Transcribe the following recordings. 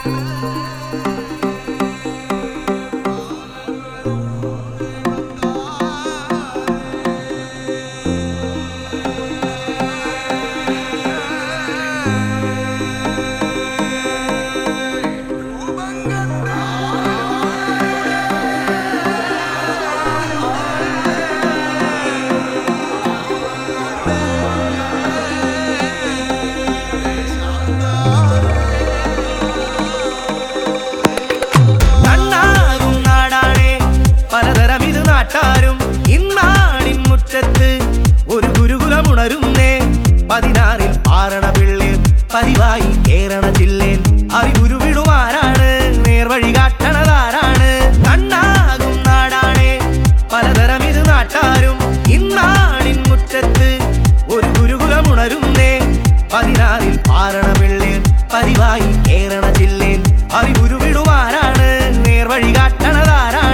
പതിനാറിൽ ആരണ പിള്ളേൻ പതിവായി കേരള ജില്ലേൻ അറിവുരുവിടുവാരാണ് നേർവഴി കാട്ടണതാരാണ് കണ്ണാകും നാടാണേ പലതരം ഇത് നാട്ടാരും ഇന്നാടിൻ മുറ്റത്ത് ഒരു ഗുരുകുലമുണരുന്നേ പതിനാറിൽ ആരണ പിള്ളേൻ പതിവായി കേരള ജില്ലേൻ അറിവുരുവിടുവാരാണ് നേർവഴി കാട്ടണതാരാണ്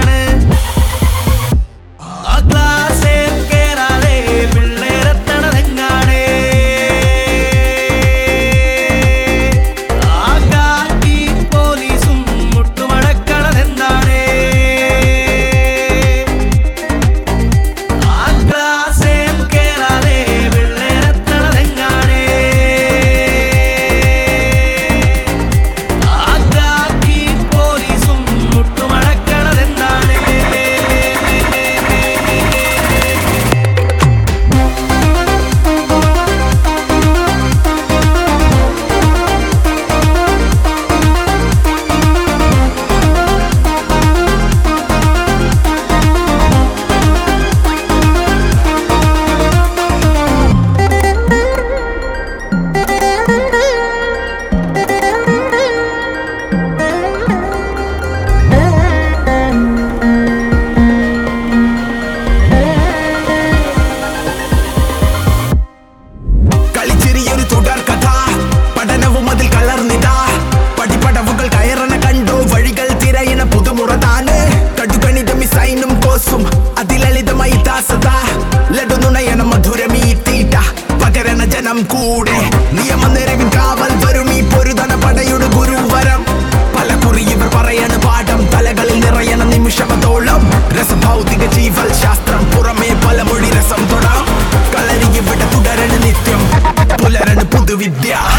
കൂടെ നിയമനിരവിൻ കാവൽ വരും ഈ പൊരുതന പടയുടെ ഗുരുവരം പല കുറി ഇവർ പറയണ പാഠം തലകളിൽ നിറയണ നിമിഷമതോളം രസഭൗതിക ജീവൽ ശാസ്ത്രം പുറമേ പല മൊഴി രസം തൊടാം കളരി ഇവിടെ തുടരണ നിത്യം പുലരണ പുതുവിദ്യ